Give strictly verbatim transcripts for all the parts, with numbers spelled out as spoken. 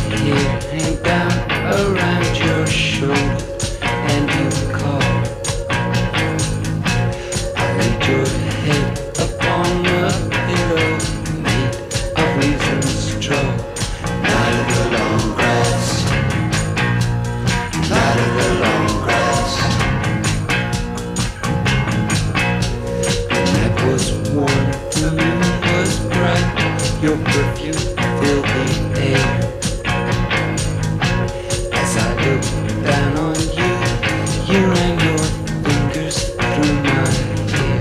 hair hang down around your shoulder and you call. I laid your head upon a pillow made of leaves and straw. Night of the long grass, night of the long grass. The night was warm, the moon was bright, your perfume filled the air. As I looked down on you, you ran your fingers through my hair.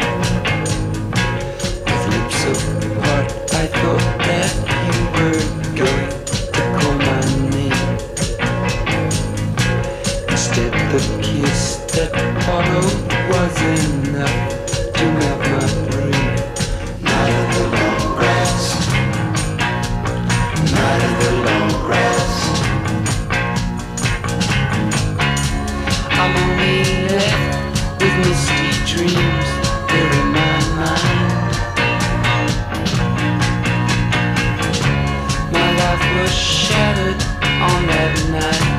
With lips apart, I thought that you were going to call my name. Instead, the kiss that followed was enough to melt my brain. Night of the long grass, night of the long grass. I'm only left with misty dreams here in my mind. My life was shattered on that night.